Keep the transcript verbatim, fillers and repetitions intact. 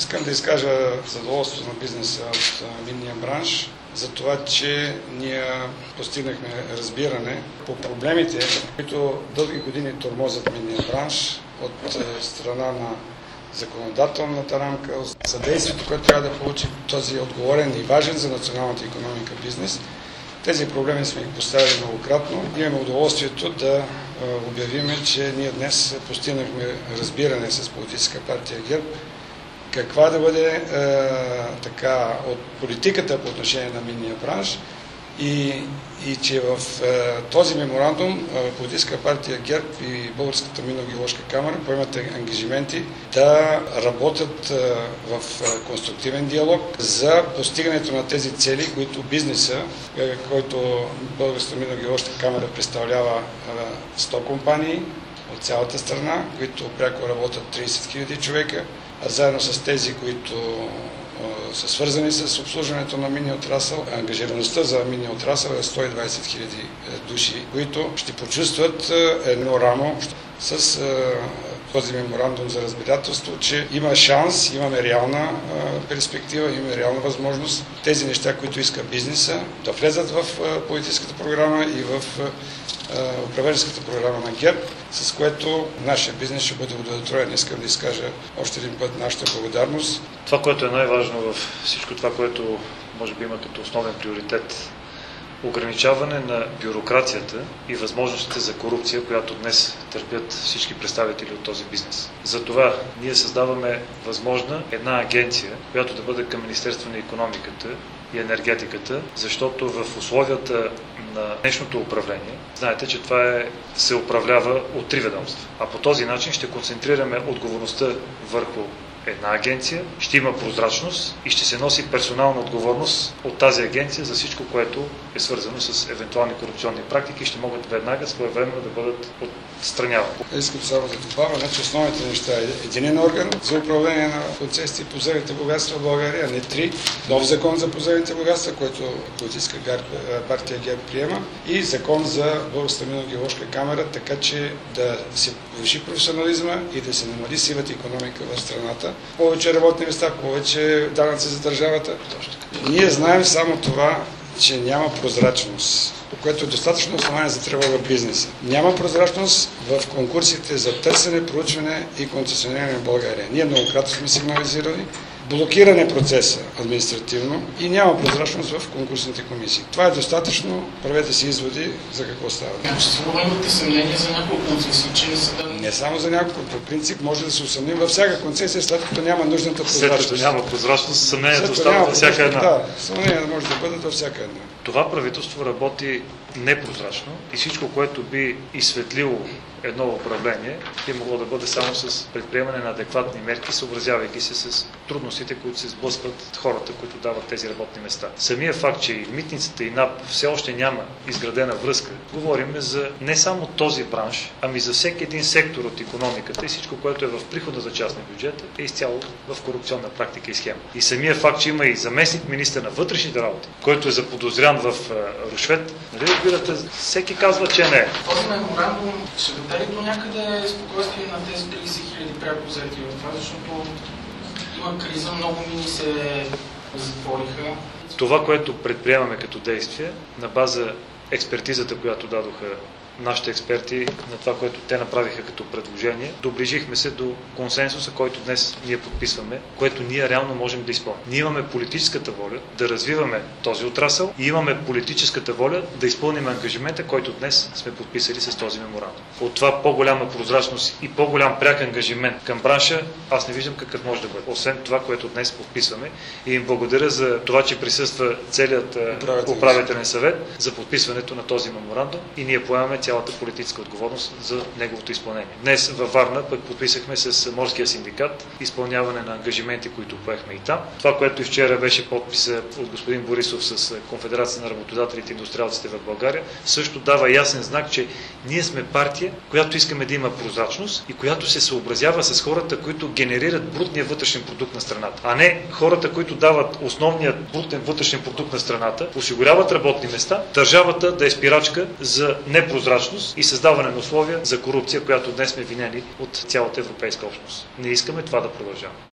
Искам да изкажа задоволството на бизнеса от минния бранш за това, че ние постигнахме разбиране по проблемите, които дълги години тормозят минния бранш от страна на законодателната рамка, съдействието, което трябва да получи този отговорен и важен за националната икономика бизнес. Тези проблеми сме ги поставили многократно. Имаме удоволствието да обявиме, че ние днес постигнахме разбиране с политическа партия ГЕРБ каква да бъде е, така от политиката по отношение на минния бранш и, и че в е, този меморандум е, политическа партия ГЕРБ и Българската минно-геоложка камара поемат ангажименти да работят е, в е, конструктивен диалог за постигането на тези цели, които бизнеса, е, който Българската минно-геоложка камара представлява е, сто компании от цялата страна, които пряко работят трийсет хиляди човека, а заедно с тези, които а, са свързани с обслужването на минния отрасъл, ангажираността за минния отрасъл е сто и двайсет хиляди души, които ще почувстват а, едно рамо с а, този меморандум за разбирателство, че има шанс, имаме реална а, перспектива, имаме реална възможност тези неща, които иска бизнеса, да влезат в а, политическата програма и в а, управленската програма на ГЕРБ, с което нашия бизнес ще бъде удовлетворен. Искам да изкажа още един път нашата благодарност. Това, което е най-важно в всичко това, което може би има като основен приоритет, ограничаване на бюрокрацията и възможностите за корупция, която днес търпят всички представители от този бизнес. Затова ние създаваме възможна една агенция, която да бъде към Министерство на икономиката и енергетиката, защото в условията на днешното управление, знаете, че това е, се управлява от три ведомства. А по този начин ще концентрираме отговорността върху една агенция, ще има прозрачност и ще се носи персонална отговорност от тази агенция за всичко, което е свързано с евентуални корупционни практики и ще могат веднага своевременно да бъдат отстранявани. Искам само да добавя, че основните неща е единен орган за управление на концесии по подземните богатства в България, а не три. Нов закон за подземните богатства, който политическа партия ГЕРБ приема, и закон за Българската минно-геоложка камара, така че да се повиши професионализма и да се намали сивата икономика в страната. Повече работни места, повече данъци за държавата. Ние знаем само това, че няма прозрачност, което е достатъчно основание за тревога в бизнеса. Няма прозрачност в конкурсите за търсене, проучване и концесиониране в България. Ние многократно сме сигнализирали. Блокиране процеса административно и няма прозрачност в конкурсните комисии. Това е достатъчно. Правете си изводи за какво става. Сигурно имате съмнение за няколко концесии, че не са дадени. Не само за няколко. По принцип може да се усъмним във всяка концесия, след като няма нужната прозрачност. След като няма прозрачност, съмнението остава във всяка една. Да, съмнението може да бъдат във всяка една. Това правителство работи непрозрачно и всичко, което би изсветлило едно управление, би могло да бъде само с предприемане на адекватни мерки, съобразявайки се с трудностите, които се сблъскват хората, които дават тези работни места. Самия факт, че и митницата и НАП все още няма изградена връзка, говорим за не само този бранш, ами за всеки един сектор от икономиката и всичко, което е в приходната част на бюджета, е изцяло в корупционна практика и схема. И самия факт, че има и заместник министър на вътрешните работи, който е заподозрян в рушвет, нали разбирате, всеки казва, че не е. Този меморандум ще даде до някъде спокойствие на тези трийсет хиляди пряко заети в това, защото има криза, много мини се затвориха. Това, което предприемаме като действие, на база експертизата, която дадоха нашите експерти, на това, което те направиха като предложение, доближихме се до консенсуса, който днес ние подписваме, което ние реално можем да изпълним. Ние имаме политическата воля да развиваме този отрасъл и имаме политическата воля да изпълним ангажимента, който днес сме подписали с този меморандум. От това по-голяма прозрачност и по-голям пряк ангажимент към бранша, аз не виждам какъв може да бъде. Освен това, което днес подписваме. И им благодаря за това, че присъства целият управителен съвет за подписването на този меморандум и ние поемаме цялата политическа отговорност за неговото изпълнение. Днес във Варна пък подписахме с Морския синдикат изпълняване на ангажименти, които поехме и там. Това, което и вчера беше подписа от господин Борисов с Конфедерация на работодателите и индустриалците в България, също дава ясен знак, че ние сме партия, която искаме да има прозрачност и която се съобразява с хората, които генерират брутния вътрешен продукт на страната, а не хората, които дават основният брутен вътрешен продукт на страната, осигуряват работни места, държавата да е спирачка за непрозрачност и създаване на условия за корупция, която днес сме винени от цялата европейска общност. Не искаме това да продължава.